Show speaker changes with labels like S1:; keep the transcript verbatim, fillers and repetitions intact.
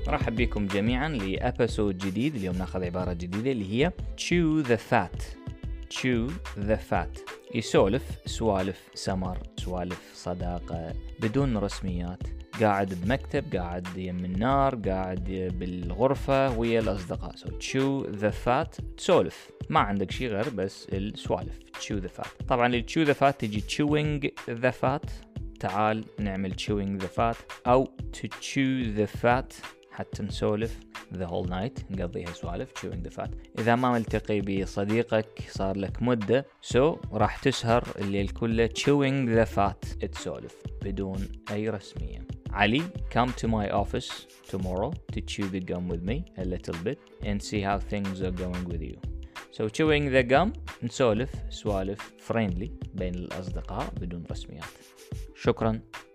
S1: رحب بكم جميعا لأبيسود جديد. اليوم ناخذ عبارة جديدة اللي هي chew the fat. chew the fat يسولف سوالف سمر، سوالف صداقة بدون رسميات، قاعد بمكتب، قاعد يم النار، قاعد بالغرفة ويا الأصدقاء. so chew the fat تسولف، ما عندك شي غير بس السوالف. chew the fat. طبعا ال chew the fat تجي chewing the fat، تعال نعمل chewing the fat، أو to chew the fat حتى نسولف the whole night، نقضيها سوالف chewing the fat. إذا ما ملتقي بصديقك صار لك مدة so راح تسهر الليل كله chewing the fat، تسولف بدون أي رسمية. علي, come to my office tomorrow to chew the gum with me a little bit and see how things are going with you. so chewing the gum نسولف سوالف friendly بين الأصدقاء بدون رسميات. شكرا.